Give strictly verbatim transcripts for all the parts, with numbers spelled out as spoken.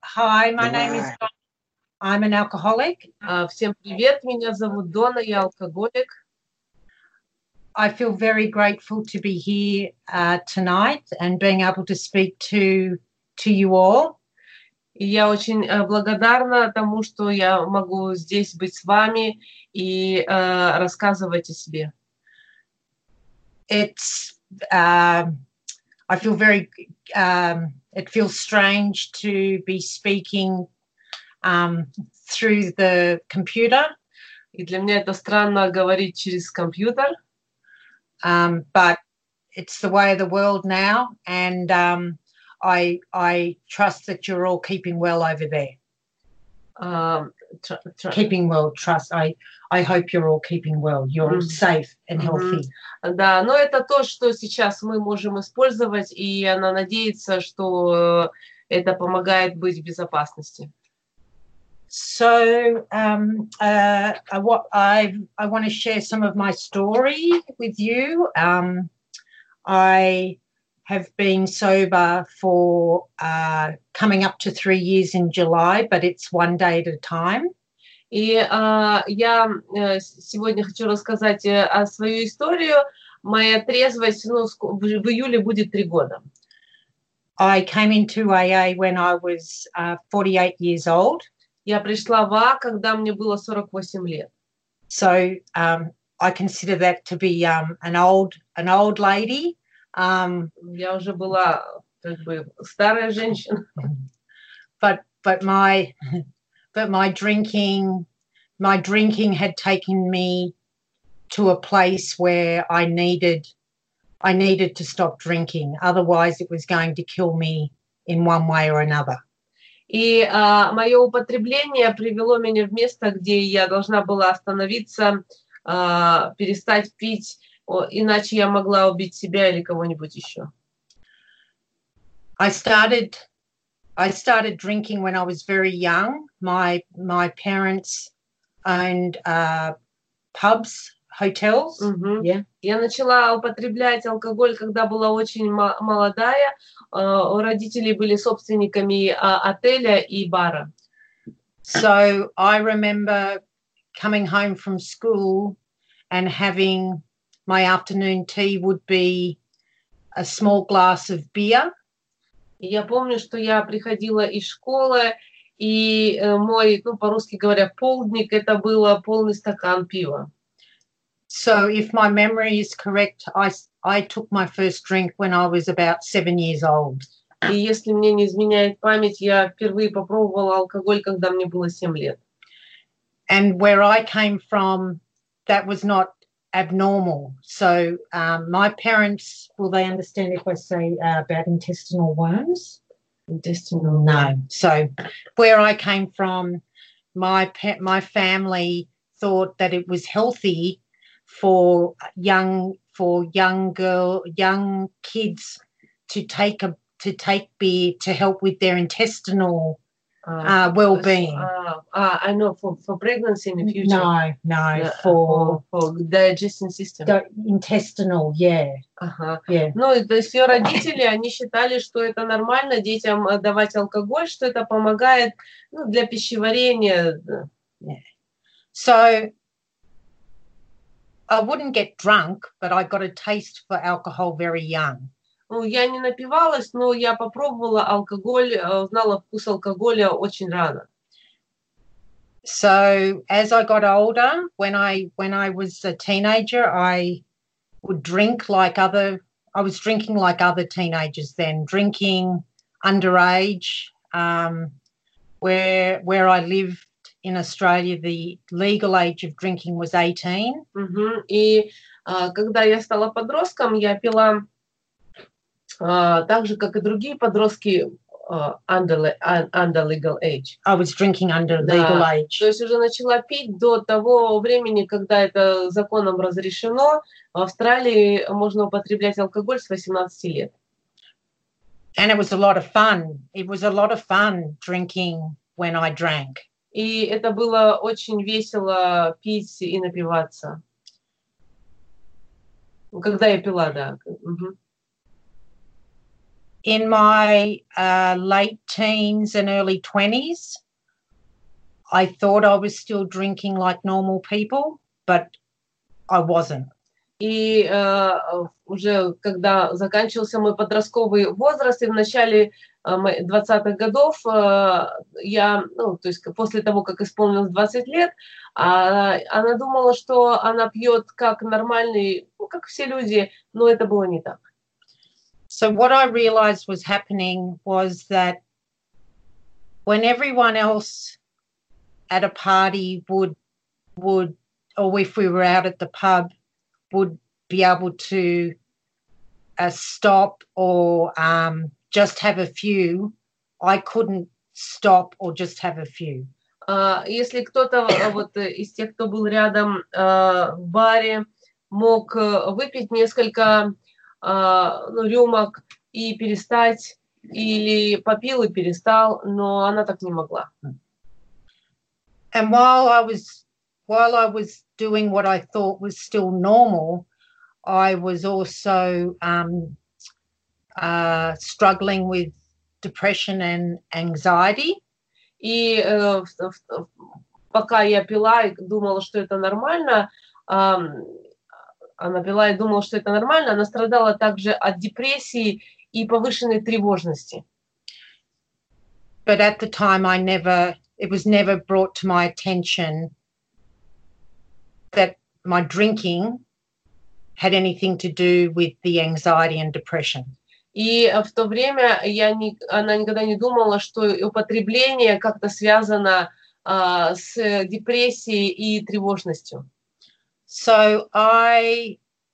Hi, my name is Donna. I'm an alcoholic. Uh, всем привет, меня зовут Дона, я алкоголик. I feel very grateful to be here uh, tonight and being able to speak to to you all. И я очень uh, благодарна тому, что я могу здесь быть с вами и uh, рассказывать о себе. It's uh, I feel very um, it feels strange to be speaking um, through the computer. И для меня это странно говорить через компьютер. Um, but it's the way of the world now, and um, I I trust that you're all keeping well over there. Uh, tr- tr- keeping well, trust. I I hope you're all keeping well. You're Mm. safe and healthy. Mm-hmm. Да, но это то, что сейчас мы можем использовать, и она надеется, что это помогает быть в безопасности. So um, uh, I, what I I want to share some of my story with you. Um, I have been sober for uh, coming up to three years in July, but it's one day at a time. И uh, я uh, сегодня хочу рассказать uh, о свою историю. Моя трезвость, ну, в, в июле будет три года. I came into A A when I was uh, forty-eight years old. Я пришла в А, когда мне было сорок восемь лет. So um, I consider that to be um, an old an old lady. Um, Я уже была как бы старая женщина. But but my but my drinking my drinking had taken me to a place where I needed I needed to stop drinking. Otherwise, it was going to kill me in one way or another. И а, мое употребление привело меня в место, где я должна была остановиться, а, перестать пить, о, иначе я могла убить себя или кого-нибудь еще. I started I started drinking when I was very young. My my parents owned uh, pubs, hotels. Mm-hmm. Yeah. Я начала употреблять алкоголь, когда была очень молодая. Uh, у родителей были собственниками uh, отеля и бара. So I remember coming home from school and having my afternoon tea would be a small glass of beer. Я помню, что я приходила из школы, и э, мой, ну, по-русски говоря, полдник, это было полный стакан пива. So if my memory is correct, I, I took my first drink when I was about seven years old. И если мне не изменяет память, я впервые попробовала алкоголь, когда мне было семь лет. And where I came from, that was not abnormal. So um, my parents, will they understand if I say uh, about intestinal worms? Intestinal No. So where I came from, my pa- my family thought that it was healthy for young for young girl young kids to take a to take beer to help with their intestinal uh, uh, well-being. Uh, uh, I know for, for pregnancy in the future. No, no, uh, for, for, for digestion system. The intestinal, yeah. Ага. Yeah. Ну, то есть ее родители, они считали, что это нормально детям давать алкоголь, что это помогает, ну, для пищеварения. Yeah. So I wouldn't get drunk, but I got a taste for alcohol very young. Ну, я не напивалась, но я попробовала алкоголь, узнала вкус алкоголя очень рано. So as I got older, when I when I was a teenager, I would drink like other. I was drinking like other teenagers then, drinking underage. Um, where where I lived in Australia, the legal age of drinking was eighteen. Uh-huh. И uh, когда я стала подростком, я пила uh, так же, как и другие подростки, uh, under, under legal age. I was drinking under да. legal age. То есть уже начала пить до того времени, когда это законом разрешено. В Австралии можно употреблять алкоголь с восемнадцати лет. And it was a lot of fun. It was a lot of fun drinking when I drank. И это было очень весело пить и напиваться. Когда я пила, да. Угу. In my uh, late teens and early twenties, I thought I was still drinking like normal people, but I wasn't. И э, уже когда заканчивался мой подростковый возраст, и в начале э, двадцатых годов, э, я, ну, то есть после того, как исполнилось двадцать лет, а, она думала, что она пьет как нормальный, ну, как все люди, но это было не так. So what I realized was happening was that when everyone else at a party would, would, or if we were out at the pub, would be able to uh, stop or um, just have a few, I couldn't stop or just have a few. Uh, если кто-то вот из тех, кто был рядом uh, в баре, мог выпить несколько uh, ну, рюмок и перестать, или попил и перестал, но она так не могла. And while I was while I was doing what I thought was still normal, I was also um, uh, struggling with depression and anxiety. И э, пока я пила и думала, что это нормально, э, она пила и думала, что это нормально, она страдала также от депрессии и повышенной тревожности. But at the time, I never, it was never brought to my attention that my drinking had anything to do with the anxiety and depression. И в то время я не, она никогда не думала, что употребление как-то связано uh, с депрессией и тревожностью. So I,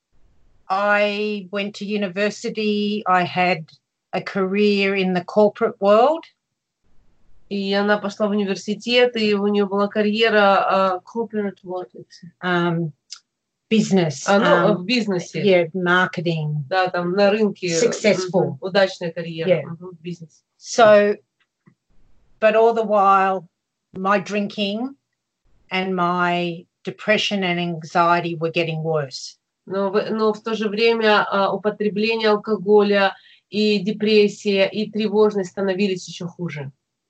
I went to university. I had a career in the corporate world. И она пошла в университет, и у нее была карьера uh, corporate world. Um, business. А, ну, um, в бизнесе. Yeah, marketing. Да, там на рынке. Successful. Удачная карьера. Yeah. В бизнесе. So, but all the while, my drinking and my depression and anxiety were getting worse. Но, но в то же время uh, употребление алкоголя и депрессия и тревожность становились еще хуже.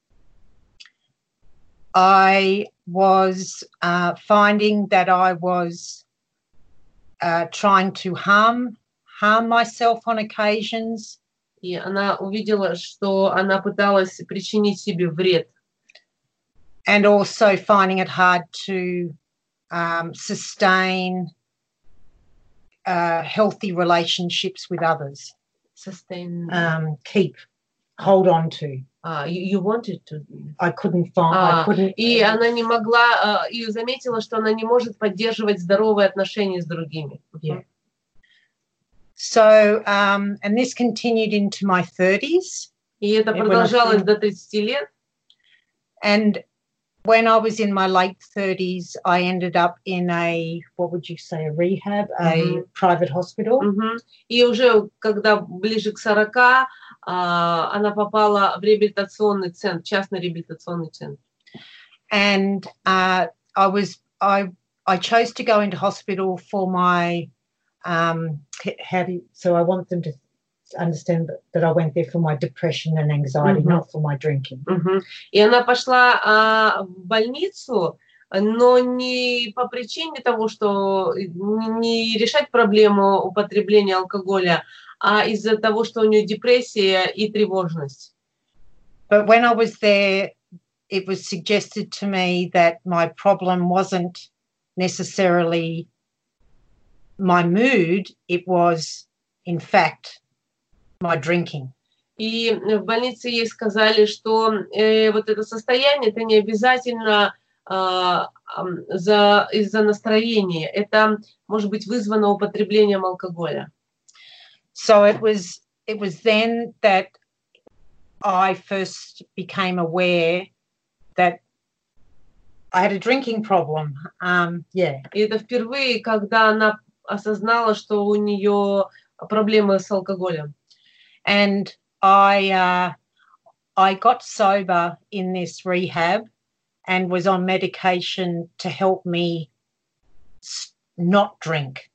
I was uh, finding that I was uh, trying to harm harm myself on occasions. И она увидела, что она пыталась причинить себе вред. And also finding it hard to um, sustain uh, healthy relationships with others. Sustain. Um, keep, hold on to. Uh, you, you wanted to. I couldn't find. Uh, I couldn't. И она не могла, uh, и заметила, что она не может поддерживать здоровые отношения с другими. Yeah. So, um, and this continued into my thirties. И это продолжалось до тридцати лет. And when I was in my late thirties, I ended up in a, what would you say, a rehab, mm-hmm. a private hospital. Mm-hmm. И уже когда ближе к сорока, uh, она попала в реабилитационный центр, частный реабилитационный центр. And uh, I was, I, I chose to go into hospital for my, um, how do you, so I want them to understand that I went there for my depression and anxiety, mm-hmm. not for my drinking. Mm-hmm. И она пошла а, в больницу, но не по причине того, что не решать проблему употребления алкоголя, а из-за того, что у нее депрессия и тревожность. But when I was there, it was suggested to me that my problem wasn't necessarily my mood, it was, in fact, my drinking. И в больнице ей сказали, что э, вот это состояние, это не обязательно э, за, из-за настроения, это может быть вызвано употреблением алкоголя. So it was, it was then that I first became aware that I had a drinking problem. Um, yeah. И это впервые, когда она осознала, что у нее проблемы с алкоголем. And I, uh, I got sober in this rehab and was on medication to help me not drink.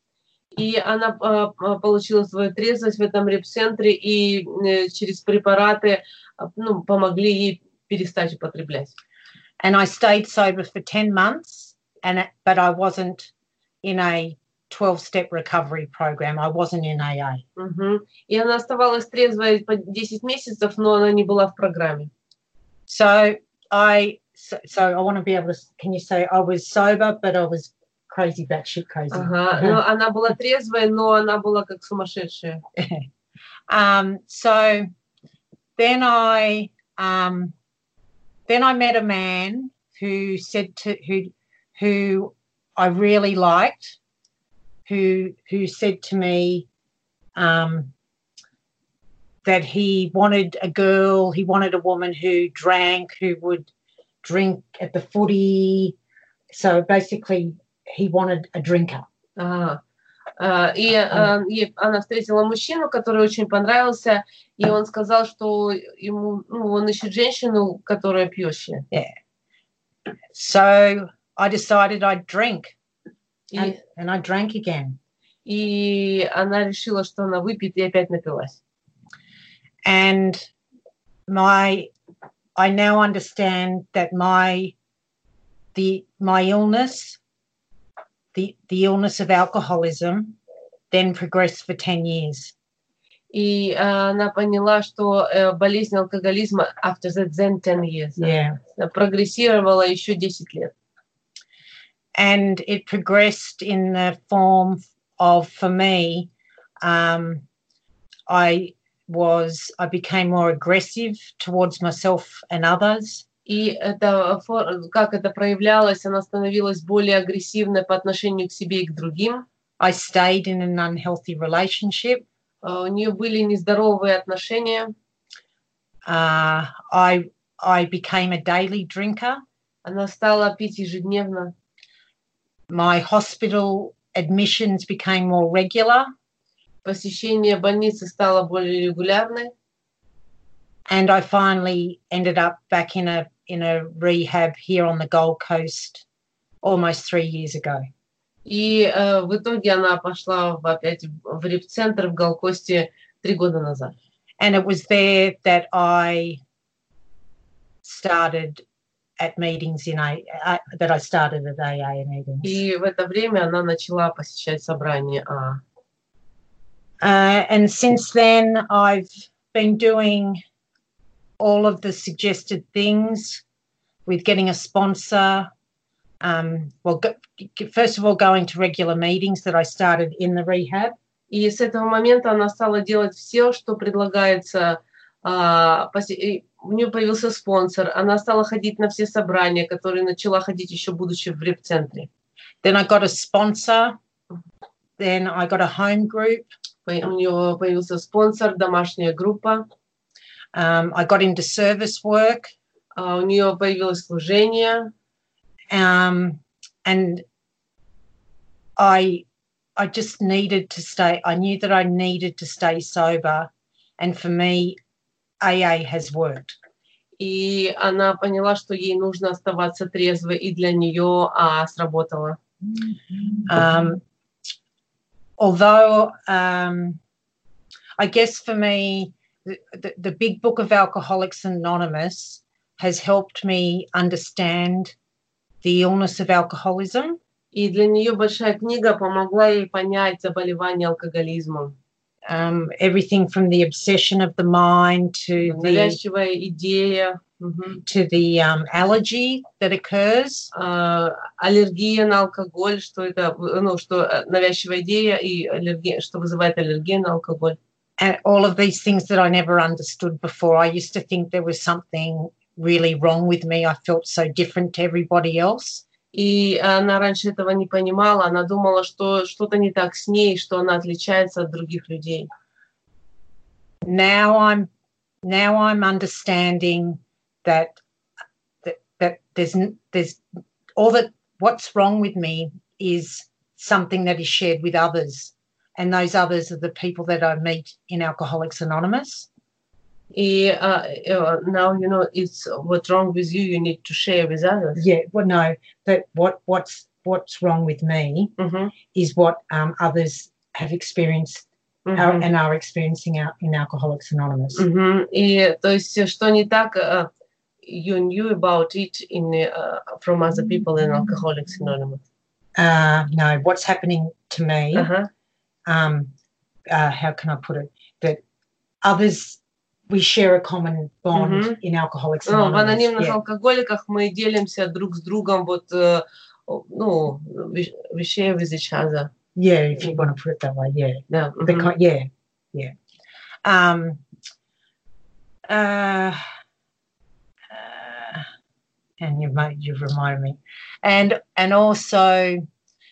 И она а, а, получила свою трезвость в этом реп-центре, и э, через препараты а, ну, помогли ей перестать употреблять. And I stayed sober for ten months, and it, but I wasn't in a twelve-step recovery program. I wasn't in A A. Угу. И она оставалась трезвой по десять месяцев, но она не была в программе. So I, so, so I want to be able to, can you say I was sober, but I was crazy, batshit crazy. Ага. Но она была трезвой, но она была как сумасшедшая. um, so then I, um, then I met a man who said to, who, who I really liked, who, who said to me, um, that he wanted a girl, he wanted a woman who drank, who would drink at the footy. So basically, he wanted a drinker. Ага. Uh, и, uh, и она встретила мужчину, который очень понравился, и он сказал, что ему, ну, он ищет женщину, которая пьющая. Yeah. So I decided I'd drink, И, and, and I drank again. И она решила, что она выпьет, и опять напилась. And my, I now understand that my, the my illness, the the illness of alcoholism, then progressed for ten years. И uh, она поняла, что uh, болезнь алкоголизма after that then ten years Yeah. прогрессировала еще десять лет. And it progressed in the form of, for me, um, I was, I became more aggressive towards myself and others. И это, как это проявлялось, она становилась более агрессивной по отношению к себе и к другим. I stayed in an unhealthy relationship. Uh, у нее были нездоровые отношения. Uh, I, I became a daily drinker. Она стала пить ежедневно. My hospital admissions became more regular. Посещение больницы стало более регулярной. And I finally ended up back in a in a rehab here on the Gold Coast almost three years ago. И э, в итоге она пошла в, опять в реп-центр в Голкосте три года назад. And it was there that I started at meetings in a uh, that I started at A A meetings. И в это время она начала посещать собрания А А. Uh, and since then, I've been doing all of the suggested things with getting a sponsor. Um, well, go, first of all, going to regular meetings that I started in the rehab. И с этого момента она стала делать все, что предлагается. А, посе... У нее появился спонсор. Она стала ходить на все собрания, которые начала ходить еще будучи в реп-центре. Then I got a sponsor. Then I got a home group. У нее появился спонсор, домашняя группа. Um, I got into service work. Uh, у нее появилось служение. Um, and I, I just needed to stay. I knew that I needed to stay sober, and for me, A A has worked. И она поняла, что ей нужно оставаться трезвой, и для нее А А сработало. Um, although, um, I guess for me, the, the, the big book of Alcoholics Anonymous has helped me understand the illness of alcoholism. И для нее большая книга помогла ей понять заболевание алкоголизмом. Um, everything from the obsession of the mind to навязчивая the, идея, to the um, allergy that occurs. Uh, аллергия на алкоголь, что это, ну, что навязчивая идея и аллергия, что вызывает аллергию на алкоголь. And all of these things that I never understood before. I used to think there was something really wrong with me. I felt so different to everybody else. И она раньше этого не понимала. Она думала, что что-то не так с ней, что она отличается от других людей. Now I'm, now I'm understanding that, that, that there's, there's all that what's wrong with me is something that is shared with others. And those others are the people that I meet in Alcoholics Anonymous. И uh, now you know it's what's wrong with you. You need to share with others. Yeah, well, no, but what what's what's wrong with me mm-hmm. is what um, others have experienced Мгм. our, and are experiencing out in Alcoholics Anonymous. Мгм. И то есть, что не так, uh, you knew about it in uh, from other people in Alcoholics Anonymous. Uh, no, what's happening to me, Ага. um, uh, how can I put it, that others, we share a common bond Мгм. in Alcoholics Ну, в Anonymous. анонимных Yeah. алкоголиках мы делимся друг с другом вот, э, ну, we, we share with each other. Yeah, if you want to put it that way, yeah. Да. The мгм. ki- yeah, yeah. Um, uh, uh, and you've made, you've reminded me, and and also,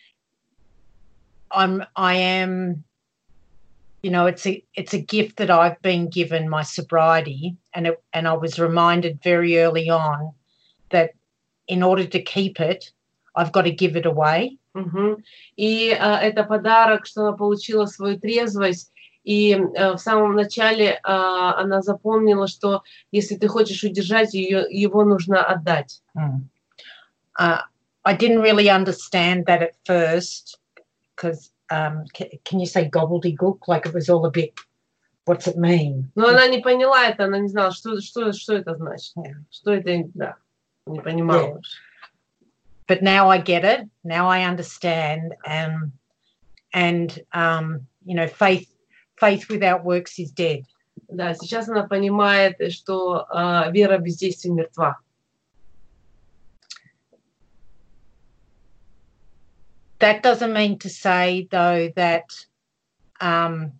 I'm I am, you know, it's a it's a gift that I've been given, my sobriety, and it, and I was reminded very early on that in order to keep it, I've got to give it away. Мгм. И а, это подарок, что она получила свою трезвость. И а, в самом начале а, она запомнила, что если ты хочешь удержать ее, его нужно отдать. Mm. Uh, I didn't really understand that at first because um, c- can you say gobbledygook? Like it was all a bit, what's it mean? Но она не поняла это, она не знала, что, что, что это значит. Yeah. Что это, да, не понимала. But now I get it. Now I understand, and and um, you know, faith faith without works is dead. Да, сейчас она понимает, что а, вера без действий мертва. That doesn't mean to say, though, that um,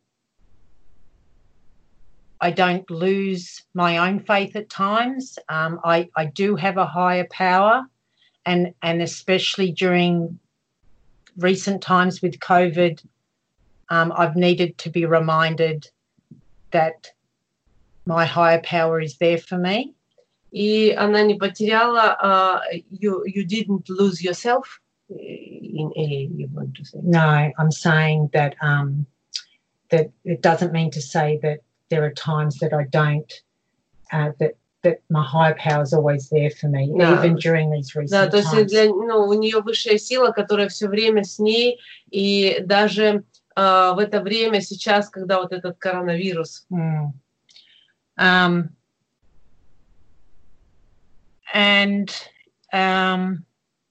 I don't lose my own faith at times. Um, I, I do have a higher power, and, and especially during recent times with COVID, um, I've needed to be reminded that my higher power is there for me. И она не потеряла, а, you, you didn't lose yourself. In A, you want to say? No, I'm saying that um, that it doesn't mean to say that there are times that I don't, uh, that that my higher power is always there for me, Да. even during these Да, recent то есть times. для, ну, у нее высшая сила, которая все время с ней, и даже а, в это время сейчас, когда вот этот коронавирус. Mm. Um, and um,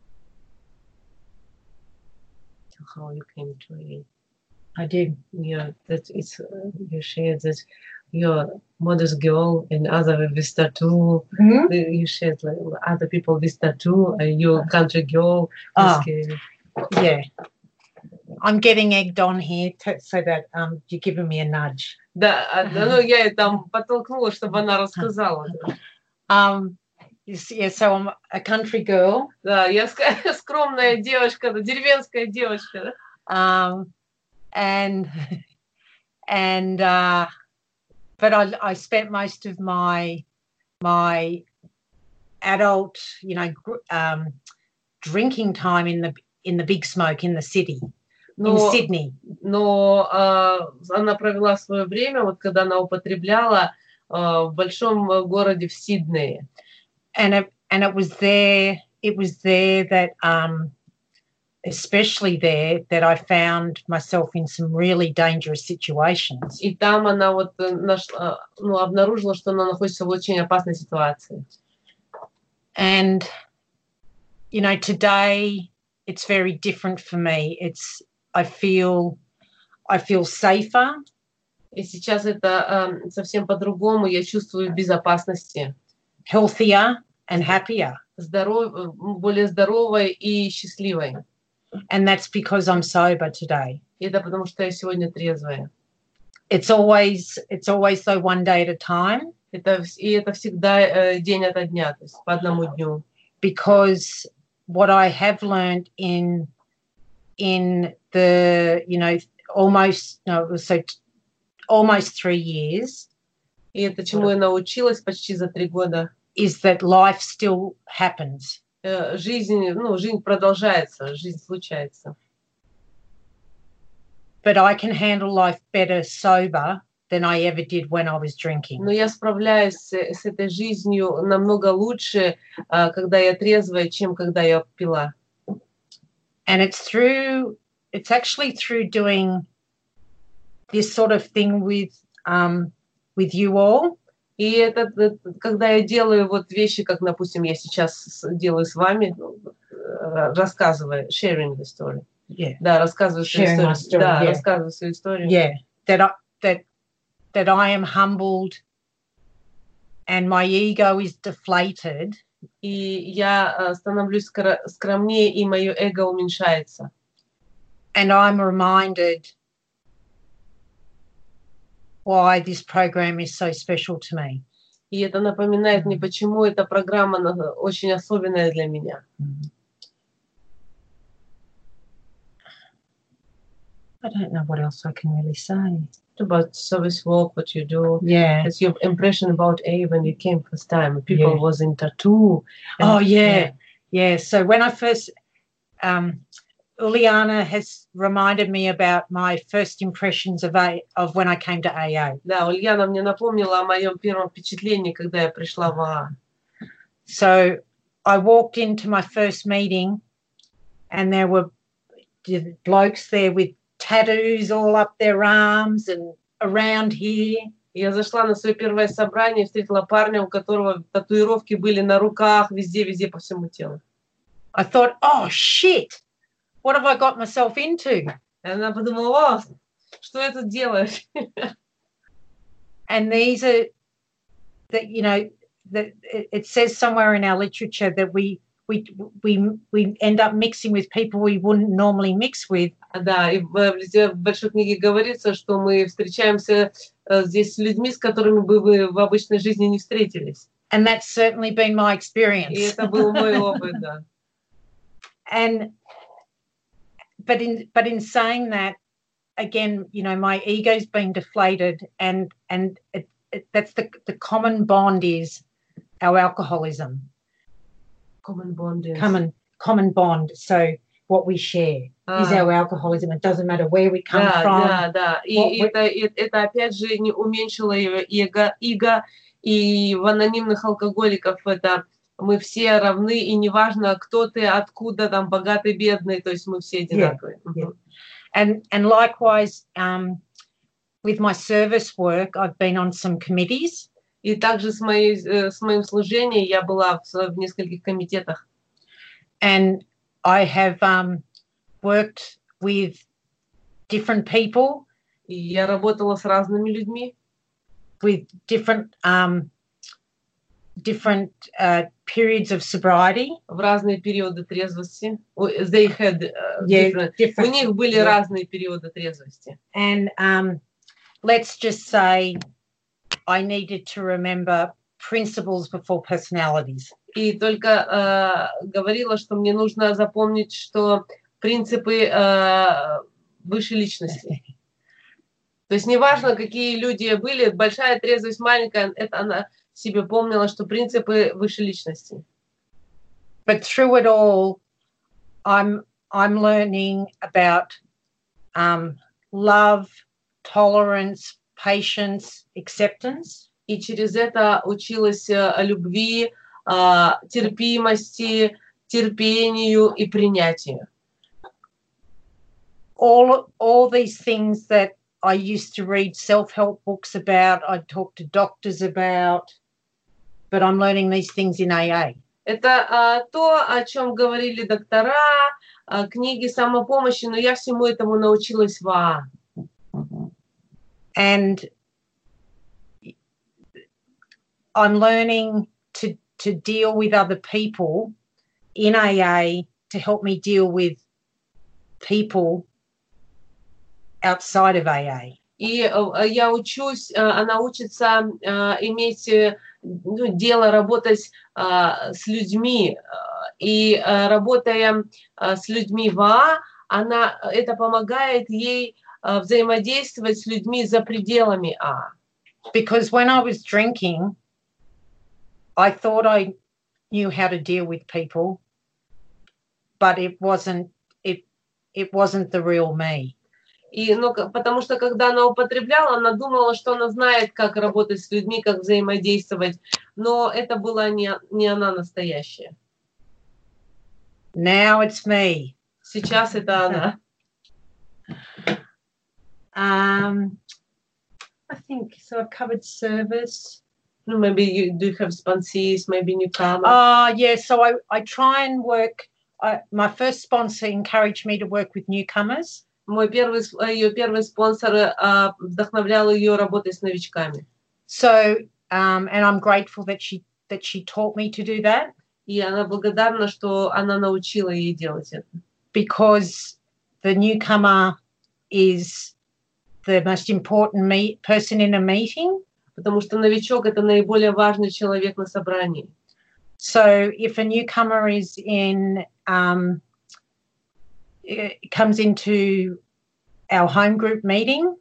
How you came to A. I did. Yeah, that it's uh, you shared that your mother's girl and other with tattoo. Mm-hmm. You shared like other people with tattoo, and your country girl. Ah. Is, Yeah. I'm getting egged on here to, so that um, you're giving me a nudge. Да, ну я ее там подтолкнула, чтобы она рассказала. Um, yeah, so I'm a country girl. Да, я скромная девочка, деревенская девочка. Um, and and uh, but I I spent most of my my adult, you know, um, drinking time in the in the Big Smoke in the city, но, in Sydney. Но uh, она провела свое время, вот когда она употребляла uh, в большом городе в Сиднее. And it and it was there. It was there that um. especially there, that I found myself in some really dangerous situations. И там она вот нашла, ну, обнаружила, что она находится в очень опасной ситуации. And, you know, today it's very different for me. It's, I feel, I feel safer. И сейчас это э, совсем по-другому. Я чувствую безопасности. Healthier and happier. Здоров, более здоровой и счастливой. And that's because I'm sober today. И это потому что я сегодня трезвая. It's always, it's always though one day at a time. Это, и это всегда э, день ото дня, то есть по одному дню. Because what I have learned in, in the, you know, almost, no, so t- almost three years. И это чему я научилась почти за три года. Is that life still happens. Жизнь, ну, жизнь продолжается, жизнь случается. But I can handle life better sober than I ever did when I was drinking. Но я справляюсь с, с этой жизнью намного лучше, когда я трезвая, чем когда я пила. And it's through, it's actually through doing this sort of thing with um, with you all. И это, когда я делаю вот вещи, как, допустим, я сейчас делаю с вами, рассказывая, sharing the story. Yeah. Да, рассказываю свою Sharing историю. my story, Да, yeah. рассказываю свою историю. Yeah, that I, that that I am humbled and my ego is deflated. И я становлюсь скромнее, и мое эго уменьшается. And I'm reminded why this program is so special to me. И это напоминает мне, почему эта программа очень особенная для меня. I don't know what else I can really say. About service work, what you do. Yeah. It's your impression about A when you came first time. People yeah. was in tattoo. And, oh, yeah. yeah. Yeah. So when I first, um, Uliana has reminded me about my first impressions of A, of when I came to A A. Да, Ульяна мне напомнила о моем первом впечатлении, когда я пришла в А А. So I walked into my first meeting and there were blokes there with tattoos all up their arms and around here. Я зашла на свое первое собрание, встретила парня, у которого татуировки были на руках, везде, везде по всему телу. I thought, oh shit, what have I got myself into? И она подумала, о, что я тут делаю? And these are, that you know, that it says somewhere in our literature that we we we we end up mixing with people we wouldn't normally mix with. Да, и в большой книге говорится, что мы встречаемся здесь с людьми, с которыми бы вы в обычной жизни не встретились. And that's certainly been my experience. И это был мой опыт, да. And but in but in saying that, again, you know, my ego's been deflated, and and it, it, that's the the common bond is our alcoholism. Common bond is common common bond. So what we share ah. is our alcoholism. It doesn't matter where we come да, from. Да, да. И это, это опять же не уменьшило эго, эго, и в анонимных алкоголиков это мы все равны, и неважно, кто ты, откуда, там, богатый, бедный, то есть мы все одинаковые. Yeah, yeah. And, and likewise, um, with my service work, I've been on some committees. И также с, моей, с моим служением я была в, в нескольких комитетах. And I have um, worked with different people. И я работала с разными людьми. With different um, different uh, periods of sobriety. В разные периоды трезвости. They had uh, yeah, different, different. У них были yeah. разные периоды трезвости. And um, let's just say I needed to remember principles before personalities. И только э, говорила, что мне нужно запомнить, что принципы э, выше личности. То есть неважно, какие люди были, большая трезвость, маленькая, это она себе помнила, что принципы выше личности. But through it all, I'm I'm learning about um, love, tolerance, patience, acceptance. И через это училась о любви, терпимости, терпению и принятию. All, all these things that I used to read self-help books about, I'd talk to doctors about, but I'm learning these things in A A. Это а, то, о чем говорили доктора, а, книги самопомощи, но я всему этому научилась в А А. And I'm learning to to deal with other people in A A to help me deal with people outside of A A. И uh, я учусь, uh, она учится uh, иметь ну, дело, работать uh, с людьми. Uh, и uh, работая uh, с людьми в А А, она, это помогает ей uh, взаимодействовать с людьми за пределами А А. Because when I was drinking, I thought I knew how to deal with people, but it wasn't it it wasn't the real me. И, ну, потому что когда она употребляла, она думала, что она знает, как работать с людьми, как взаимодействовать, но это была не, не она настоящая. Now it's me. Сейчас это она. Um, I think so. I've covered service. No, maybe you do have sponsees, maybe newcomers. Ah, uh, yeah. So I, I try and work. I, my first sponsor encouraged me to work with newcomers. Мой первый, ее первый спонсор uh, вдохновлял ее работой с новичками. So, um, and I'm grateful that she that she taught me to do that. И она благодарна, что она научила ей делать это. Because the newcomer is the most important meet, person in a meeting. Потому что новичок – это наиболее важный человек на собрании. So if a newcomer is in, um, comes into our home group meeting,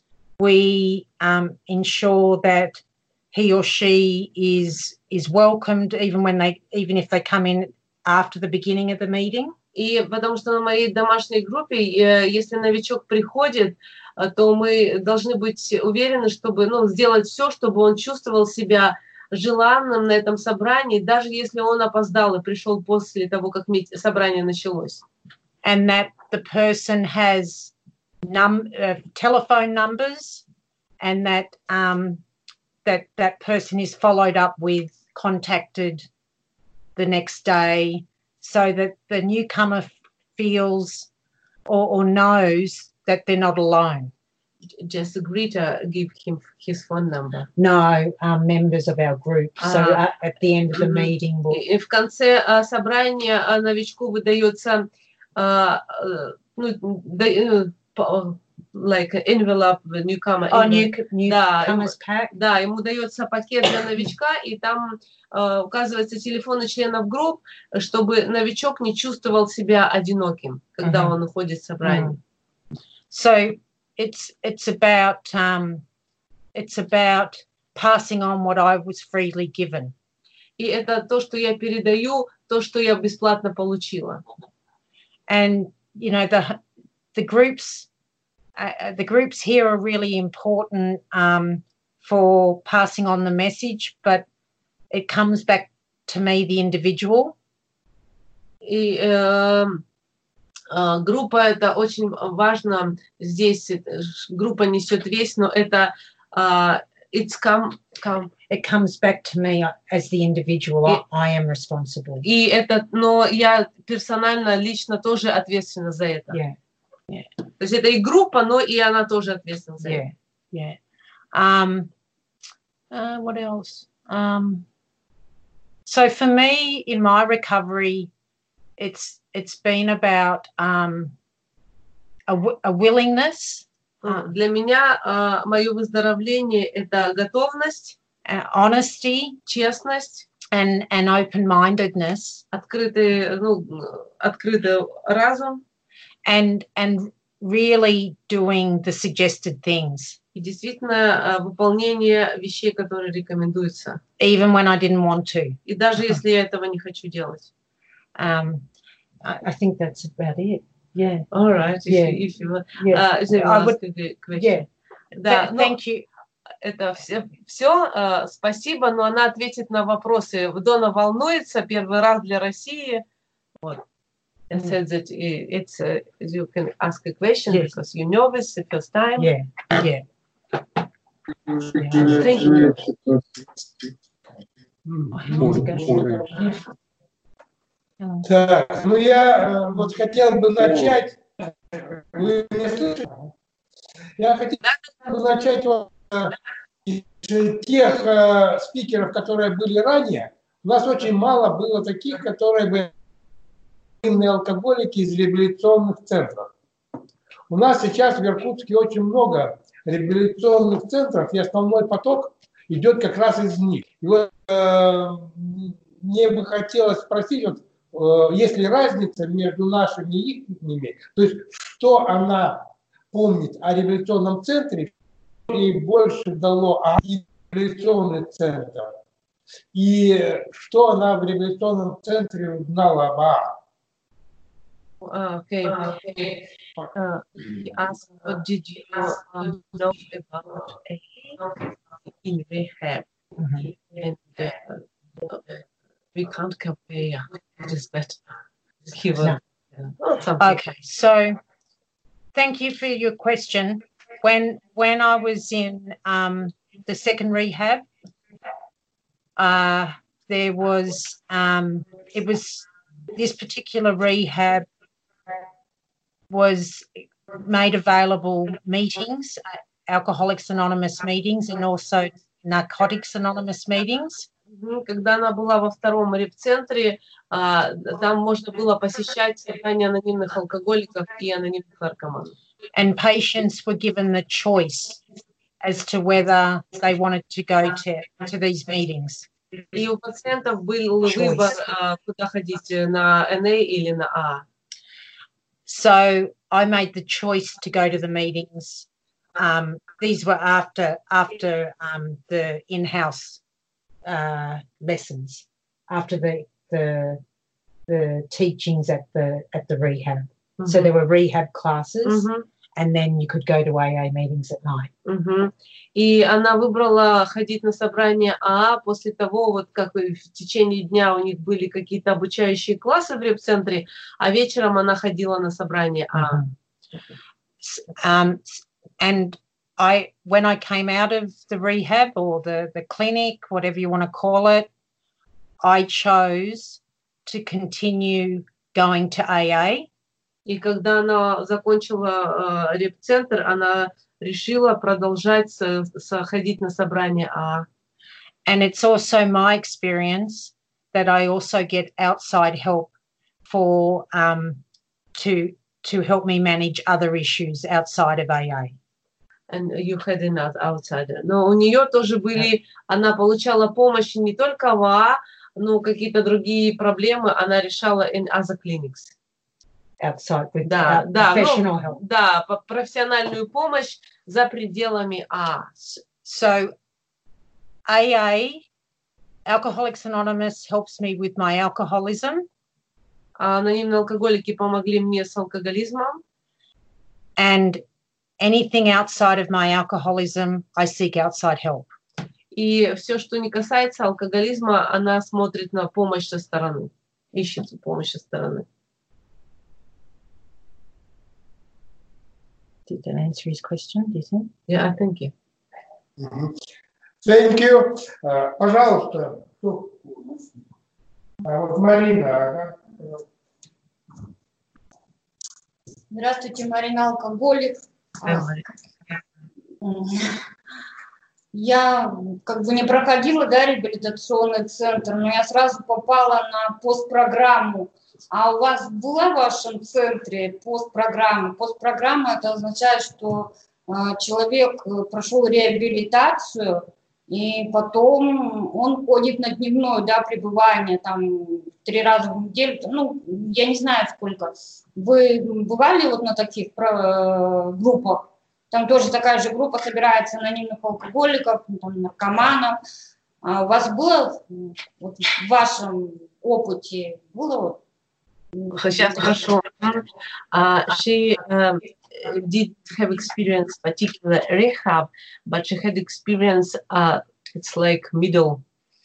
we um, ensure that he or she is is welcomed even when they even if they come in after the beginning of the meeting. И потому что на моей домашней группе, если новичок приходит, то мы должны быть уверены, чтобы ну, сделать все, чтобы он чувствовал себя желанным на этом собрании, даже если он опоздал и пришел после того, как собрание началось. And that the person has num uh, telephone numbers, and that um, that that person is followed up with, contacted the next day, so that the newcomer feels or, or knows that they're not alone. Just agree to give him his phone number. No, um, members of our group. So uh, at the end of the mm-hmm. meeting, we'll... И в конце uh, собрания uh, новичку выдается uh, uh, ну, да, uh, like envelope newcomer. Oh, new, newcomers да, pack. Да, ему дается пакет для новичка, и там uh, указывается телефоны членов групп, чтобы новичок не чувствовал себя одиноким, когда mm-hmm. он уходит в собрание. Mm-hmm. So it's it's about um, it's about passing on what I was freely given. И это то, что я передаю, то, что я бесплатно получила. And you know the the groups uh, the groups here are really important um, for passing on the message, but it comes back to me, the individual. И э, э, группа это очень важно. Здесь группа несет весь, но это uh, it's come, come. It comes back to me as the individual. И, I am responsible. И это, но я персонально, лично тоже ответственна за это. Yeah. Yeah. То есть это и группа, но и она тоже ответственна за yeah. это. Yeah. Um, uh, what else? Um, so for me, in my recovery, it's it's been about um, a, a willingness. Uh, Для меня uh, мое выздоровление это готовность, uh, honesty, честность, and and open-mindedness, открытый, ну, открытый разум, and and really doing the suggested things. И действительно выполнение вещей, которые рекомендуются. Even when I didn't want to. И даже если я этого не хочу делать. Um, I, I think that's about it. Yeah. All right. If yeah. You, if you, yeah. Uh, I would, yeah. Да, Th- thank you. Это все. все uh, спасибо, но она ответит на вопросы. Дона волнуется первый раз для России. Вот. And mm. said that it's uh, you can ask a question yes. because you know this the first time. Yeah. Yeah. yeah. Thank you. Так, ну я вот хотел бы начать. Вы меня слышите? Я хотел бы начать вот, из тех э, спикеров, которые были ранее. У нас очень мало было таких, которые бы алкоголики из реабилитационных центров. У нас сейчас в Иркутске очень много реабилитационных центров, и основной поток идет как раз из них. И вот э, мне бы хотелось спросить, вот, э, есть ли разница между нашими и ихними, то есть что она помнит о реабилитационном центре и больше дало о реабилитационных центрах, и что она в реабилитационном центре узнала об АА. Okay. okay. Uh, he asked, what did you um, know about A in rehab? Mm-hmm. And uh, we can't compare. It is better. He will, no. uh, okay, so thank you for your question. when when I was in um, the second rehab, uh, there was um, it was this particular rehab was made available meetings, uh, Alcoholics Anonymous meetings, and also Narcotics Anonymous meetings. Когда она была во втором реп-центре, там можно было посещать собрания анонимных алкоголиков и анонимных наркоманов. And patients were given the choice as to whether they wanted to go to, to these meetings. И у пациентов был выбор, куда ходить, на эн эй или на а а. So I made the choice to go to the meetings. Um, these were after after um, the in-house uh, lessons, after the the the teachings at the at the rehab. Mm-hmm. So there were rehab classes, mm-hmm. and then you could go to A A meetings at night. Mm-hmm. И она выбрала ходить на собрание а а после того, вот как в течение дня у них были какие-то обучающие классы в реп-центре, а вечером она ходила на собрание а а. Mm-hmm. Um, and I, when I came out of the rehab or the, the clinic, whatever you want to call it, I chose to continue going to A A. И когда она закончила uh, реп-центр, она решила продолжать с, с, ходить на собрание а а. And it's also my experience that I also get outside help for um, to to help me manage other issues outside of A A. And you had enough outsider. Но у нее тоже были, она получала помощь не только в а а, но какие-то другие проблемы она решала in other clinics. Outside with да, uh, да, professional ну, help. Да, профессиональную помощь за пределами а а. So A A, Alcoholics Anonymous, helps me with my alcoholism. Анонимные алкоголики помогли мне с алкоголизмом. And anything outside of my alcoholism, I seek outside help. И все, что не касается алкоголизма, она смотрит на помощь со стороны, ищет помощь со стороны. Did that answer his question, do you think? Yeah, thank you. Mm-hmm. Thank you. Uh, пожалуйста. Вот Марина. Здравствуйте, Марина, алкоголик. Я как бы не проходила, да, реабилитационный центр, но я сразу попала на постпрограмму. А у вас была в вашем центре постпрограмма? Постпрограмма — это означает, что э, человек прошел реабилитацию, и потом он ходит на дневное, да, пребывание, там, три раза в неделю, ну, я не знаю сколько. Вы бывали вот на таких э, группах? Там тоже такая же группа собирается анонимных алкоголиков, там, наркоманов. А у вас было вот, в вашем опыте, было вот? Сейчас хорошо. Uh, she um, did have experience particular rehab, but she had experience. Uh, it's like middle,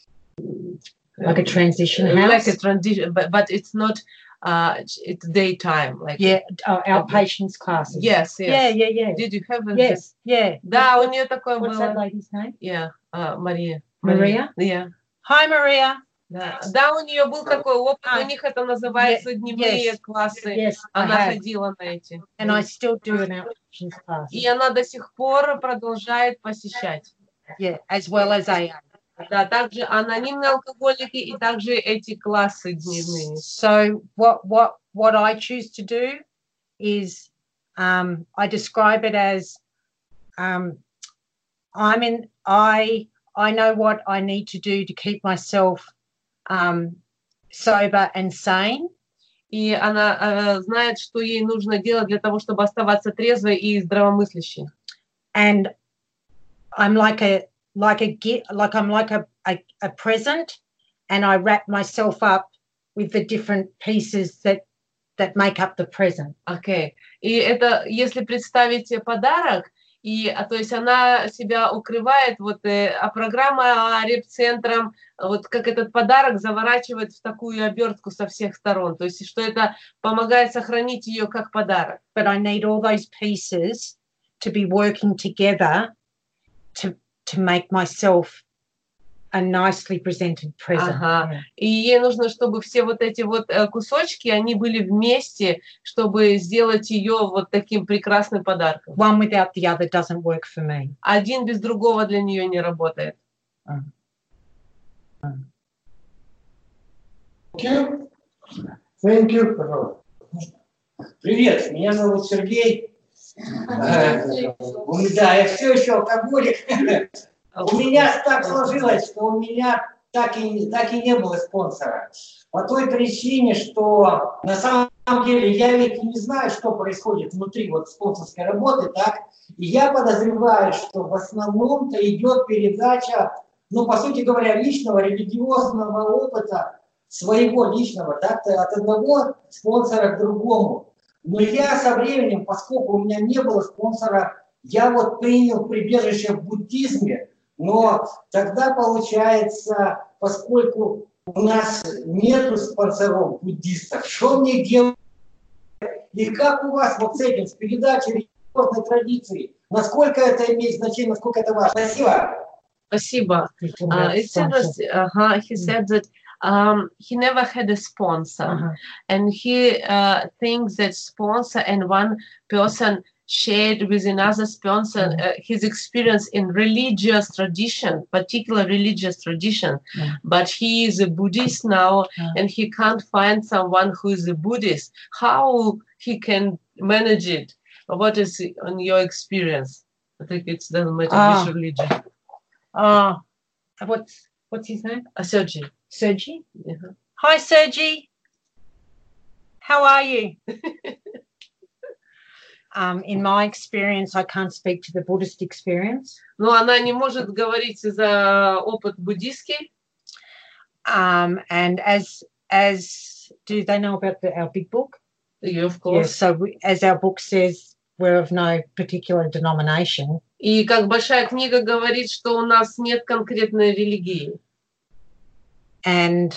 like a transition house, like a transition, but but it's not. Uh, it's daytime, like yeah, uh, outpatients classes. Yes, yes. Yeah, yeah, yeah. Did you have? Yes, yeah. Да, у нее такое было. What's that lady's name? Yeah, uh, Maria. Maria. Yeah. Hi, Maria. Да. Да, у нее был такой опыт, у них это называется дневные yes. классы. Yes, она ходила на эти. And I still do an outpatients class. И она до сих пор продолжает посещать. Yeah, as well as A A. Да, также анонимные алкоголики и также эти классы дневные. So what what what I choose to do is um, I describe it as um, I'm in I I know what I need to do to keep myself um, sober and sane. И она э, знает, что ей нужно делать для того, чтобы оставаться трезвой и здравомыслящей. And I'm like a like a like I'm like a, a a present, and I wrap myself up with the different pieces that that make up the present. Okay. И это, если представить подарок, и, то есть она себя укрывает, вот, а программа реп-центром, вот как этот подарок заворачивает в такую обертку со всех сторон, то есть что это помогает сохранить ее как подарок. But I need all those pieces to be working together to to make myself a nicely presented present. Ага. Yeah. И ей нужно, чтобы все вот эти вот э, кусочки, они были вместе, чтобы сделать ее вот таким прекрасным подарком. One without the other doesn't work for me. Один без другого для нее не работает. Mm. Mm. Thank you. Thank you, пожалуйста. Привет, меня зовут Сергей. Э, у меня- Да, я все еще алкоголик. У меня так сложилось, что у меня так и, так и не было спонсора. По той причине, что на самом деле я ведь не знаю, что происходит внутри вот спонсорской работы, так? И я подозреваю, что в основном-то идет передача, ну, по сути говоря, личного религиозного опыта, своего личного, так, от одного спонсора к другому. Но я со временем, поскольку у меня не было спонсора, я вот принял прибежище в буддизме, но тогда получается, поскольку у нас нету спонсоров буддистов, что мне делать? И как у вас вот с этим, с передачей религиозной традиции? Насколько это имеет значение, насколько это важно? Спасибо. Спасибо. Speaking Uh, about it said that, sponsors. uh, he said that um, he never had a sponsor, Uh-huh. and he uh, thinks that sponsor and one person shared with another sponsor uh, his experience in religious tradition, particular religious tradition. Mm. But he is a Buddhist now, Mm. and he can't find someone who is a Buddhist. How he can manage it? What is it on your experience? I think it doesn't matter Ah. which religion. Oh, what's what's his name? A Sergi. Sergi. Uh-huh. Hi, Sergi. How are you? um, in my experience, I can't speak to the Buddhist experience. Но она не может говорить за опыт буддийский. Um, and as as do they know about the, our big book? Yeah, of Yes. course. So we, as our book says, we're of no particular denomination. И как большая книга говорит, что у нас нет конкретной религии. And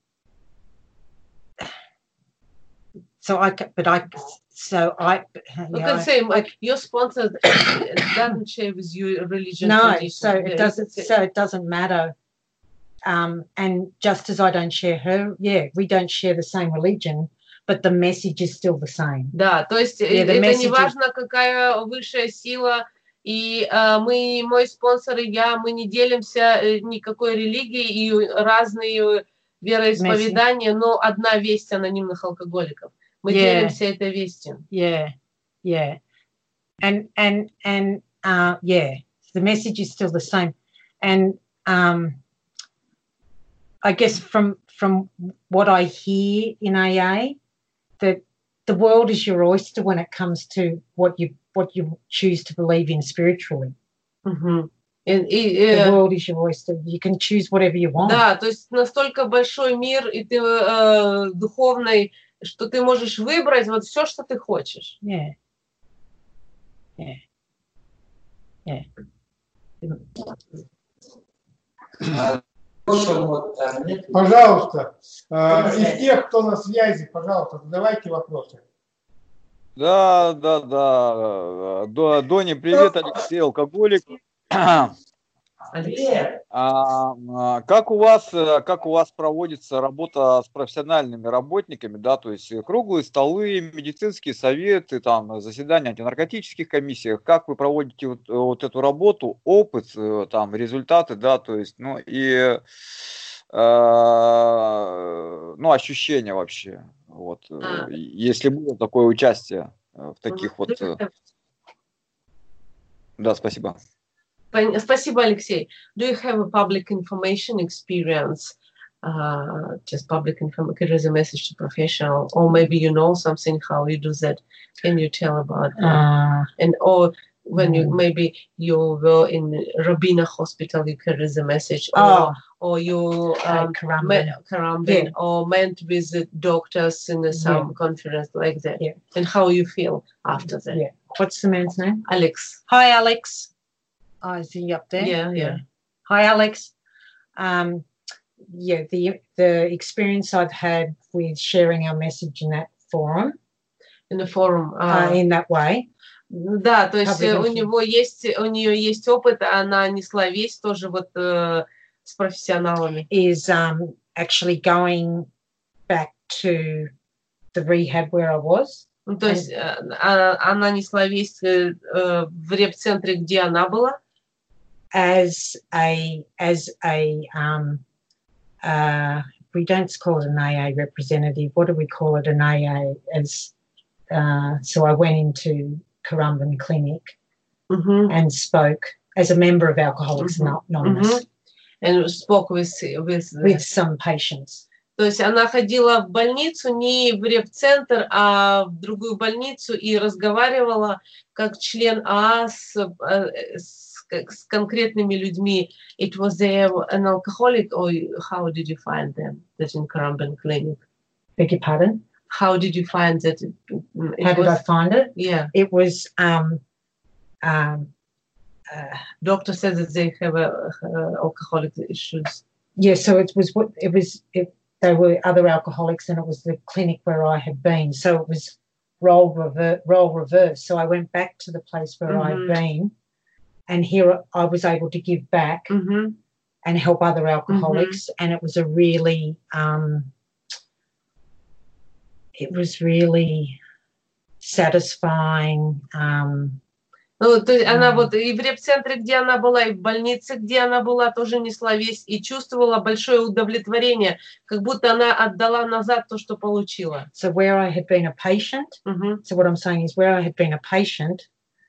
so I, ca- but I, so I, You yeah, can I- say like, your sponsor doesn't share with you a religion no, tradition. so Yeah, it you doesn't, can say- so it doesn't matter. Um, and just as I don't share her, yeah, we don't share the same religion, but the message is still the same. Да, то есть Yeah, the это message не is- важно, какая высшая сила, и э, мы, мой спонсор и я, мы не делимся э, никакой религией и разные вероисповедания, но одна весть анонимных алкоголиков. Мы Yeah. делимся этой вестью. Yeah, yeah, and and and uh, yeah, the message is still the same, and um, I guess from from what I hear in A A, that the world is your oyster when it comes to what you what you choose to believe in spiritually. Мгм. И- и, The э, world is your oyster. You can choose whatever you want. Да, то есть настолько большой мир, и ты э, духовный, что ты можешь выбрать вот все, что ты хочешь. Yeah. Yeah. Yeah. Больше вот, а, нет? Пожалуйста, э, из тех, кто на связи, пожалуйста, задавайте вопросы. Да, да, да. До- Доне привет, Алексей, алкоголик. Привет. А, а, Как у вас, э, как у вас проводится работа с профессиональными работниками, да, то есть круглые столы, медицинские советы, там, заседания антинаркотических комиссиях, как вы проводите вот, вот эту работу, опыт, э, там, результаты, да, то есть, ну, и, э, ну, ощущения вообще, вот, э, А. если было такое участие э, в таких вот, э, да, спасибо. Пон- Спасибо, Алексей. Do you have a public information experience? Uh, just public information, as a message to professional, or maybe you know something how you do that. Can you tell about that? Uh, And or when you Mm. maybe you were in Rabina hospital, you carry the message, or oh, or you uh, um, Karamban. met, Karamban, Yeah. or met with the doctors in the, some conference like that. Yeah. And how you feel after that, Yeah. What's the man's name? Alex? Hi, Alex. Oh, is he up there? Yeah, yeah. Hi, Alex. Um, yeah, the the experience I've had with sharing our message in that forum, In the forum. uh, Uh, in that way, Да, то есть Public у health. него есть, у нее есть опыт, она несла весь тоже вот э, с профессионалами. is um, actually going back to the rehab where I was. Ну, то есть э, а- она несла весь э, э, в реп-центре, где она была, as a as a um, uh, we don't call it an A A representative. What do we call it? An A A as uh, so I went into Currumbin Clinic Мгм. and spoke as a member of Alcoholics Mhm. Anonymous Мгм. and spoke with, with, with some patients. То есть она ходила в больницу, не в реп-центр, а в другую больницу и разговаривала как член АА с, э, с, с конкретными людьми. It was there an alcoholic, or how did you find them? That in Currumbin Clinic. Beg your pardon? How did you find that? It, it How did was, I find it? Yeah. It was um, um, uh, Doctor said that they have a, uh, alcoholic issues. yeah. So it was what it was. It, they were other alcoholics, and it was the clinic where I had been. So it was role rever- role reverse. So I went back to the place where Mhm. I'd been, and here I was able to give back Мгм. and help other alcoholics. And it was a really, um, it was really satisfying. Um, Ну, то есть она Мгм. вот и в реп-центре, где она была, и в больнице, где она была, тоже несла весть и чувствовала большое удовлетворение, как будто она отдала назад то, что получила. so where I had been a patient, Мгм. so what I'm saying is where I had been a patient,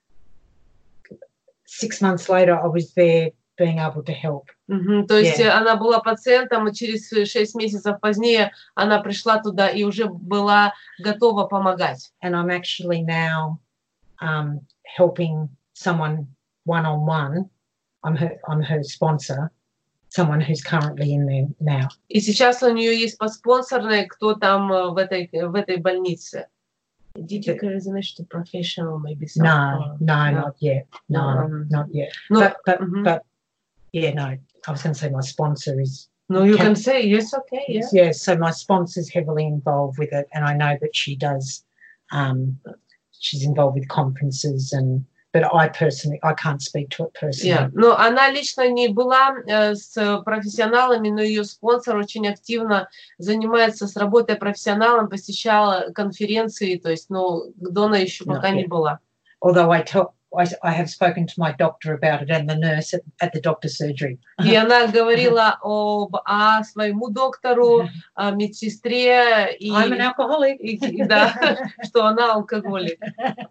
six months later I was there being able to help. Мгм. То есть Yeah. э, она была пациентом, и через шесть месяцев позднее она пришла туда и уже была готова помогать. And I'm actually now um, helping someone one-on-one. I'm her, I'm her sponsor, someone who's currently in there now. И сейчас у нее есть подспонсорные, кто там э, в этой, в этой больнице. Did you carry the message to professional, maybe? some- No, no, no. not yet. No, Um, not yet. No, But, but, mhm. but, yeah, no, I was going to say my sponsor is, no, you can- can say, yes, okay, yeah. yeah, so my sponsor's heavily involved with it, and I know that she does, um, she's involved with conferences, and but I personally, I can't speak to it personally. Yeah. Но она лично не была э, с профессионалами, но ее спонсор очень активно занимается с работой профессионалом, посещала конференции, то есть, ну, Дона еще No, пока yeah. не была. Although I tell, I, I have spoken to my doctor about it and the nurse at, at the doctor's surgery. И она говорила об о своему доктору, о медсестре и, I'm an alcoholic. и- и да, что она алкоголик.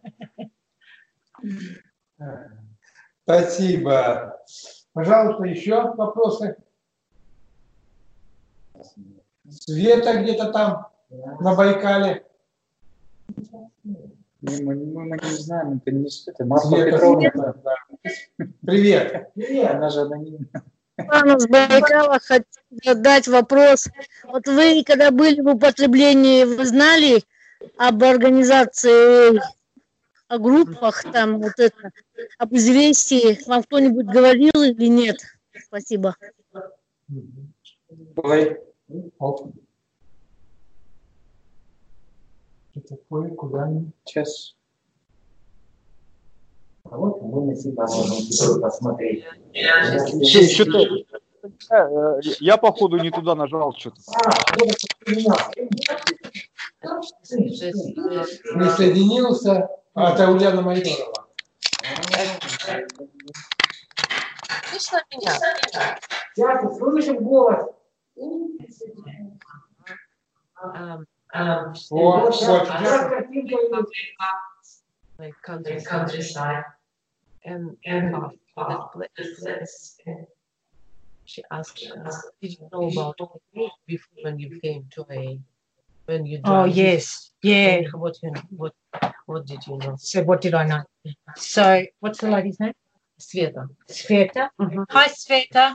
Спасибо. Пожалуйста, еще вопросы? Света где-то там, на Байкале. Мы, мы, мы не знаем, это не это Марфа Света, Петровна. Света, да. Привет. Она же анонимна. Анна с Байкала, хочу задать вопрос. Вот вы, когда были в употреблении, вы знали об организации, о группах, там, вот это, об известии? Вам кто-нибудь говорил или нет? Спасибо. Ой, Оп. Что такое? Куда они? сейчас. А вот мы на себя можем посмотреть. Что-то- э, Я, походу, не туда нажал что-то. А, вот это у нас. Присоединился. А, это Ульяна Майорова. Слышно меня? Сейчас слышим голос. Um, um, Вот, вот, Сейчас сейчас. картинка есть. like country, countryside, and and off that place. She asked us, "Did you know about it before when you came to a when you?" Oh, drank?" yes. Yeah. What you what what did you know? So what did I know? So what's the lady's name? Sveta. Sveta. Mhm. Hi, Sveta.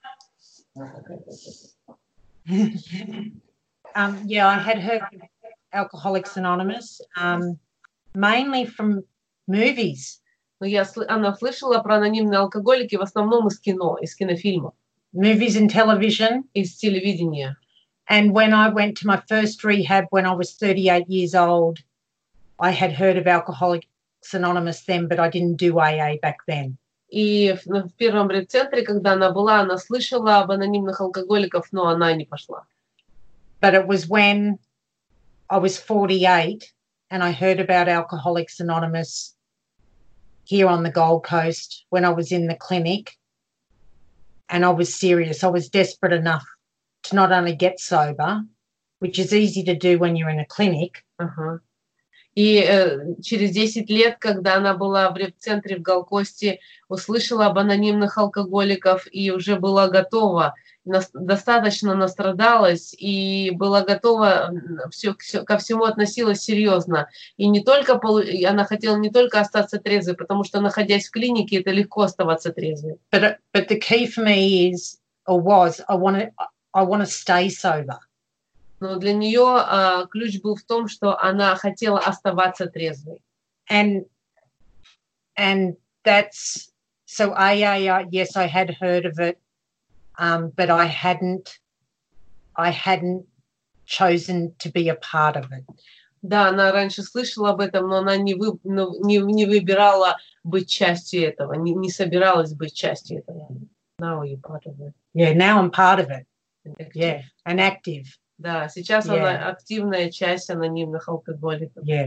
um, yeah, I had heard of Alcoholics Anonymous, um, mainly from movies, Но я сл- она слышала про анонимные алкоголики в основном из кино, из кинофильмов, movies and television. из телевидения. And when I went to my first rehab when I was thirty-eight years old, I had heard of Alcoholics Anonymous then, but I didn't do A A back then. И в, в первом рецентре, когда она была, она слышала об анонимных алкоголиков, но она не пошла. But it was when I was forty-eight and I heard about Alcoholics Anonymous here on the Gold Coast when I was in the clinic, and I was serious. I was desperate enough to not only get sober, which is easy to do when you're in a clinic. Uh-huh. И э, через десять лет, когда она была в реп-центре в Голкосте, услышала об анонимных алкоголиков и уже была готова, нас, достаточно настрадалась и была готова, все, все, ко всему относилась серьезно. И не только и она хотела не только остаться трезвой, потому что, находясь в клинике, это легко оставаться трезвой. But, but the key for me is, or was, I want to, I want to stay sober. Но для нее uh, ключ был в том, что она хотела оставаться трезвой. And and that's so A A. Yes, I had heard of it, um, but I hadn't I hadn't chosen to be a part of it. Да, она раньше слышала об этом, но она не вы, не, не выбирала быть частью этого, не, не собиралась быть частью этого. Now you're part of it. Yeah, now I'm part of it. Yeah, and active. Да, сейчас yeah. она активная часть анонимных алкоголиков. Yeah.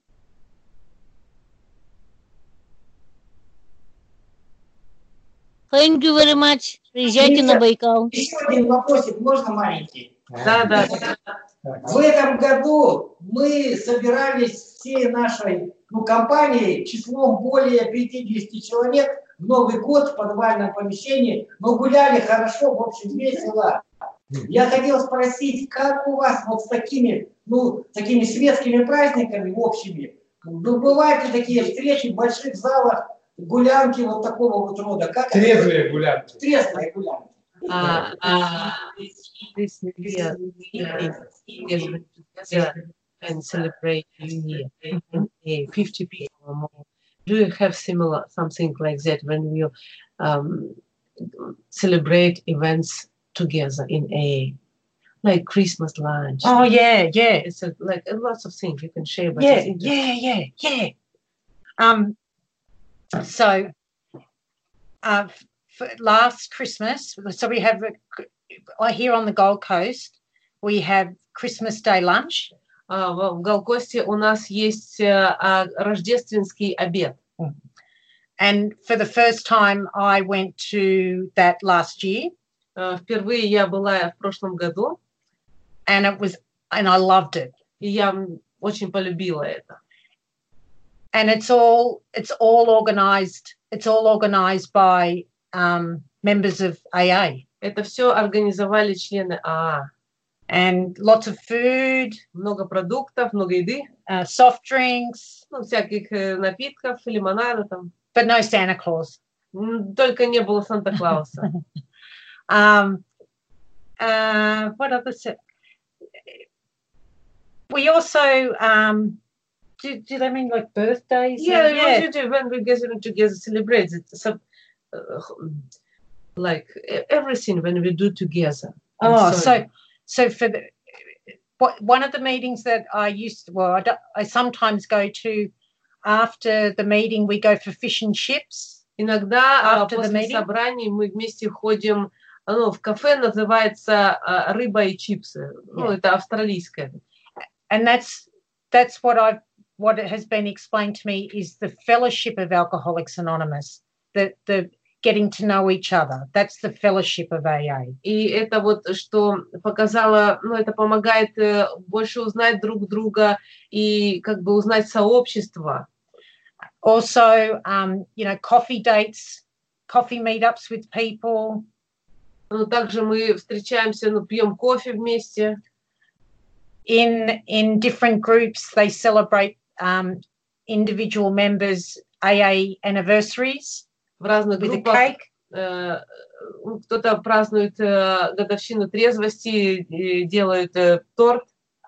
Thank you very much. Приезжайте на Байкал. Еще один вопросик, можно маленький? Да, да. В этом году мы собирались всей нашей ну, компанией числом более пятидесяти человек в Новый год в подвальном помещении, но гуляли хорошо, в общем, весело. Я хотел спросить, как у вас вот с такими, ну, такими светскими праздниками общими, бывают ли такие встречи в больших залах, гулянки вот такого вот рода? Как трезвые это? Гулянки. Трезвые гулянки. Uh, uh, this year, and celebrate New Year, fifty people or more. Do you have similar something like that when you um, celebrate events together in a like Christmas lunch? Oh yeah, yeah. It's a, like a, lots of things you can share. But yeah, yeah, yeah, yeah. Um. So, uh, for last Christmas, so we have a, here on the Gold Coast, we have Christmas Day lunch. Uh, в Голкосте у нас есть uh, рождественский обед. And for the first time, I went to that last year. Uh, впервые я была в прошлом году. And it was, and I loved it. И я очень полюбила это. And it's all, it's all organized. It's all organized by um, members of A A. Это все организовали члены А А. And lots of food. Много продуктов, много еды. Uh, soft drinks. Ну, всяких напитков, лимонада там. But no Santa Claus. Только не было Санта-Клауса. um, uh, what other... We also... Um, Do, do they mean like birthdays? Yeah, yeah. what you do when we get together, celebrate it. So, uh, like everything when we do together. Oh, so so for the what one of the meetings that I used to, well, I, I sometimes go to after the meeting, we go for fish and chips. Иногда after после собраний мы вместе ходим, ну, в кафе называется рыба и чипсы. Ну, yeah. Это австралийское. And that's that's what I've what has been explained to me is the fellowship of Alcoholics Anonymous, the, the getting to know each other. That's the fellowship of A A. И это вот, что показало, ну, это помогает больше узнать друг друга и как бы узнать сообщество. Also, um, you know, coffee dates, coffee meetups with people. Ну, также мы встречаемся, ну, пьем кофе вместе. In, in different groups, they celebrate Um, individual members' A A anniversaries. В разных группах э, кто-то празднует э, годовщину трезвости, и делает э, торт.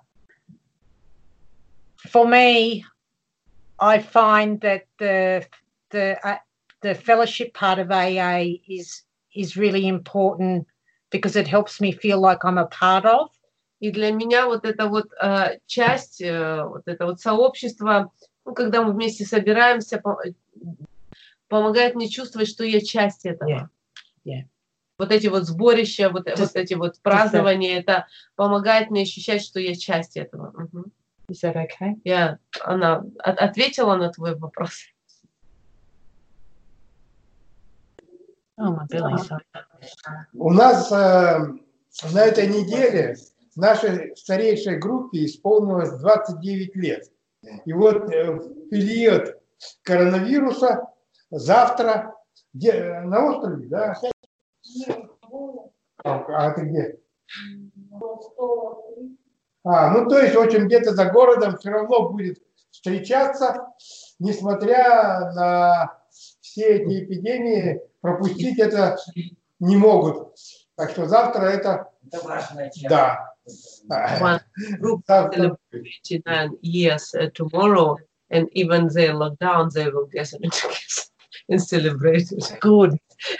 For me, I find that the the uh, the fellowship part of A A is is really important because it helps me feel like I'm a part of. И для меня вот эта вот э, часть, э, вот это вот сообщество Ну, когда мы вместе собираемся, по- помогает мне чувствовать, что я часть этого. Yeah. Yeah. Вот эти вот сборища, вот, Just- вот эти вот празднования, это помогает мне ощущать, что я часть этого. Мгм. Is that okay? Я, она от- ответила на твой вопрос. Oh, my belly's so. У нас э, на этой неделе в нашей старейшей группе исполнилось двадцать девять лет. И вот э, в период коронавируса завтра где, на острове, да? А, а ты где? А, ну то есть, в общем, где-то за городом все равно будет встречаться, несмотря на все эти эпидемии, пропустить это не могут. Так что завтра это, Это важная тема. да. One group Завтра- eighty-nine years uh, tomorrow, and even they lock down, they will gather together and celebrate it. Good.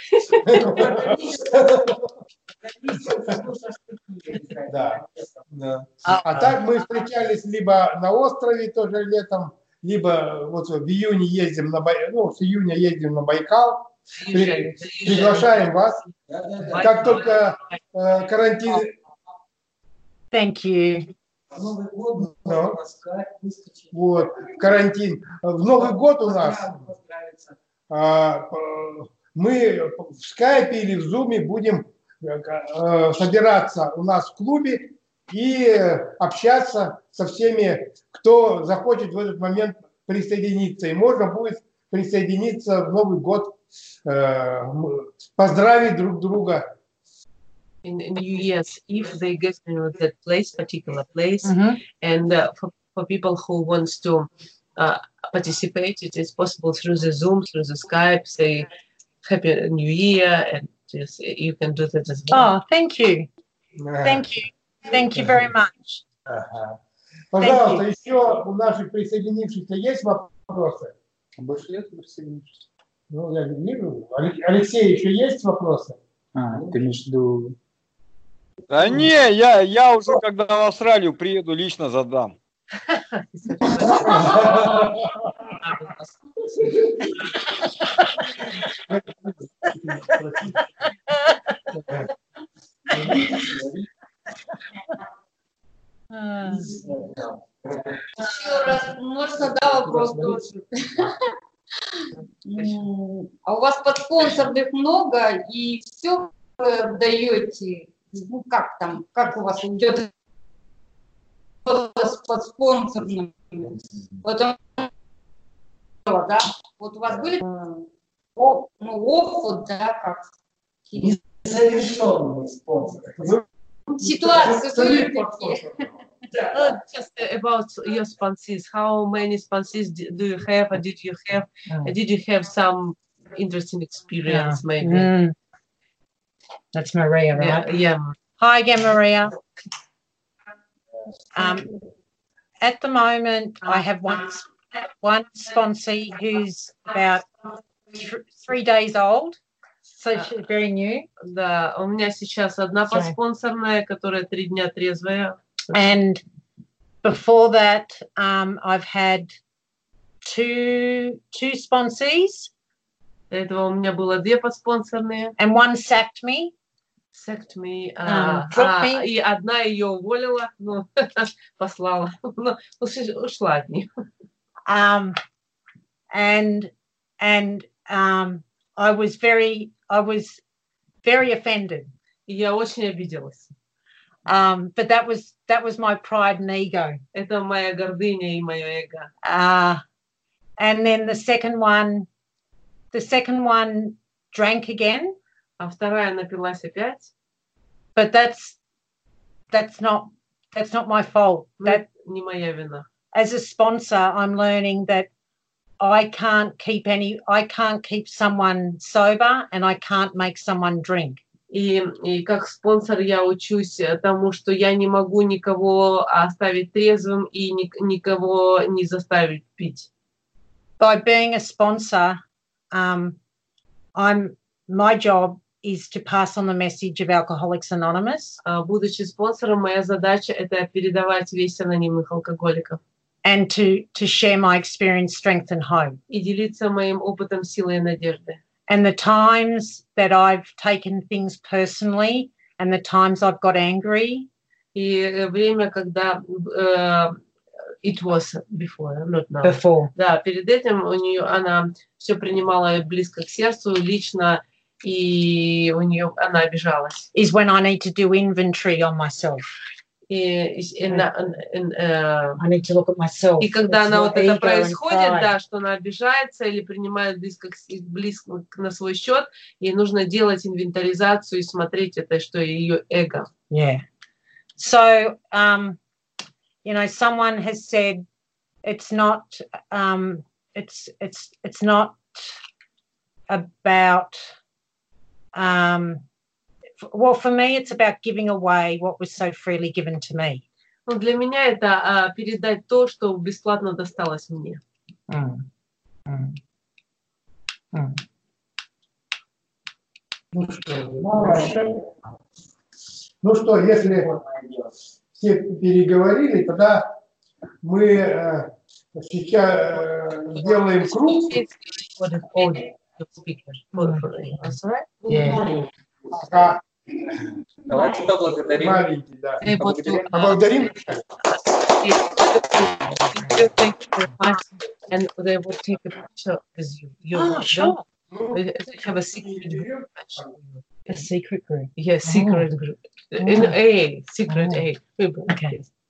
Да. Да. А так мы встречались либо на острове тоже летом, либо вот в июне ездим на Бай... ну, с июня ездим на Байкал. При- Приглашаем вас. Как только э, карантин... Thank you. Новый год, Ну. Москва, выскочить. Вот, карантин. В Новый год у нас Поздравиться. а, п- мы в скайпе или в зуме будем э, собираться у нас в клубе и общаться со всеми, кто захочет в этот момент присоединиться. И можно будет присоединиться в Новый год, э, поздравить друг друга. In in New Year's, if they get to that place, particular place, Mhm. and uh, for, for people who wants to uh, participate, it is possible through the Zoom, through the Skype, say Happy New Year, and just, you can do that as well. Oh, thank you. Thank you. Thank you very much. Ага. Пожалуйста, еще у наших присоединившихся есть вопросы? Больше нет присоединившихся? Ну, я не вижу. Алек- Алексей, еще есть вопросы? А, ты имеешь в виду... Да не, я, я уже когда в Австралию приеду, лично задам. Uh, Еще раз, можно, да, вопрос тоже? М, А у вас подспонсорных много, и все вы даете, ну как там, как у вас идет с подспонсорным? Вот, он- да? Вот у вас были м, о- ну, опыт, да, как Незавершенный спонсор. ситуации были такие? Uh, just about your sponsors, how many sponsors d- do you have, or did you have, Oh. did you have some interesting experience, maybe? mm. That's Maria, right? Yeah, yeah. Hi again, Maria. Um, at the moment, I have one one sponsee who's about th- three days old, so she's very new. Да, у меня сейчас одна Sorry. подспонсорная, которая три дня трезвая. And before that, um, I've had two two sponsees, До этого у меня было две подспонсорные. and one sacked me. Sacked me, А, а, drop а, me. и одна ее уволила, ну, послала, ну, уши- ушла от них. Um, and and um, I was very I was very offended. И я очень обиделась. Um, but that was that was my pride and ego. Это моя гордыня и мое эго. Uh, and then the second one, the second one drank again, А вторая напилась опять. but that's that's not that's not my fault. Ну, That не моя вина. as a sponsor, I'm learning that I can't keep any I can't keep someone sober and I can't make someone drink. И, и как спонсор я учусь тому, что я не могу никого оставить трезвым и ни- никого не заставить пить. By being a sponsor, um, I'm my job is to pass on the message of Alcoholics Anonymous, А, Будучи спонсором, моя задача – это передавать весть анонимных алкоголиков. and to, to share my experience, strength and hope. И делиться моим опытом силы и надежды. And the times that I've taken things personally and the times I've got angry. И время, когда uh, it was before, not now. Before. Да, перед этим у нее она все принимала близко к сердцу, лично, и у нее она обижалась. Is when I need to do inventory on myself. И, и, and, and, uh, I need to look at myself. И когда It's она вот это ego происходит, and pride. да, что она обижается или принимает близко, близко на свой счет, ей нужно делать инвентаризацию и смотреть это, что ее эго. Yeah. So, um, you know, someone has said it's not, um, it's it's it's not about. Um, well, for me, it's about giving away what was so freely given to me. Ну, для меня это а, передать то, что бесплатно досталось мне. Mm. Mm. Mm. Ну что, ну что, если все переговорили, тогда мы э, сейчас э, сделаем круг. Yeah. Пока Давайте поблагодарим. маленький, да. И вот, Поблагодарим. And they will take a picture with you. You Oh, sure. They have a secret group. A secret group. Yeah, secret group. In A, secret A. Okay.